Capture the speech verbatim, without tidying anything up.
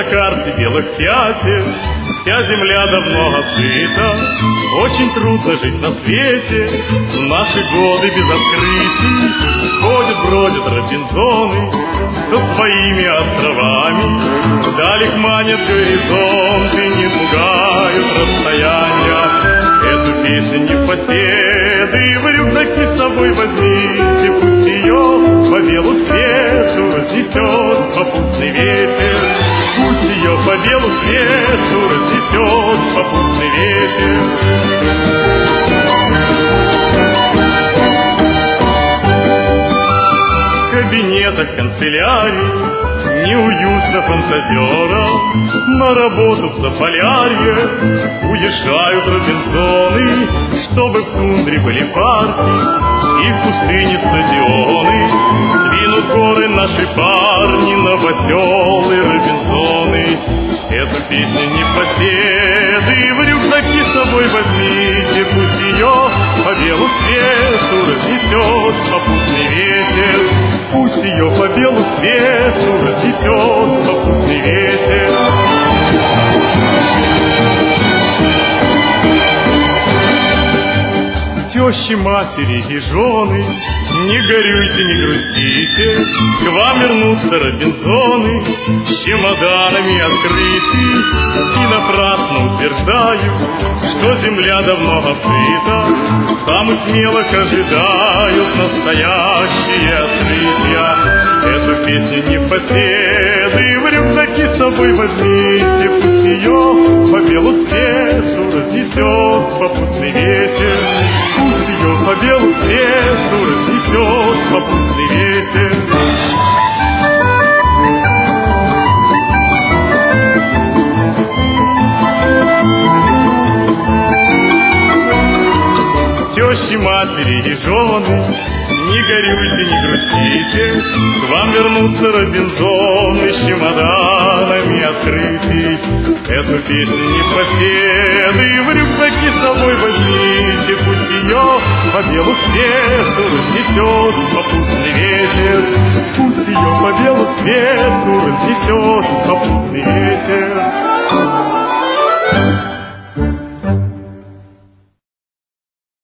на карте белых пятен вся земля давно открыта. Очень трудно жить на свете в наши годы без открытий. Ходят, бродят Робинзоны со своими островами. Вдаль их манят горизонты, не пугают расстояния. Эту песню непоседы в рюкзаки с собой возьмите. Пусть ее по белу свету разнесет попутный ветер. Пусть ее по белу свету разнесет попутный ветер. В кабинетах канцелярий неуютно фантазерам, на работу в Заполярье уезжают Робинзоны, чтобы в тундре были парки и в пустыне стадионы. Двинут горы наши парни, новоселы Робинзоны. Эту песню непоседы в рюкзаки с собой возьмите. Пусть ее по белу свету разнесет попутный ветер. Пусть ее по белу свету разнесет попутный ветер. Тещи, матери и жены, не горюйте, не грустите, к вам вернутся Робинзоны с чемоданами открыты. И напрасно утверждаю, что земля давно открыта. Самых смелых ожидают настоящие открытия. Эту песню непоседы в рюкзаки с собой возьмите. Пусть ее по белу свету разнесет попутный ветер. Пусть ее по белу свету разнесет попутный ветер. Тещи, матери и жены, не горюйте, не грустите, к вам вернутся Робинзоны с чемоданами открыты. Эту песню непоседы в рюкзаки с собой возьмите. Пусть ее по белу свету разнесет попутный ветер. Пусть ее по белу свету разнесет попутный ветер.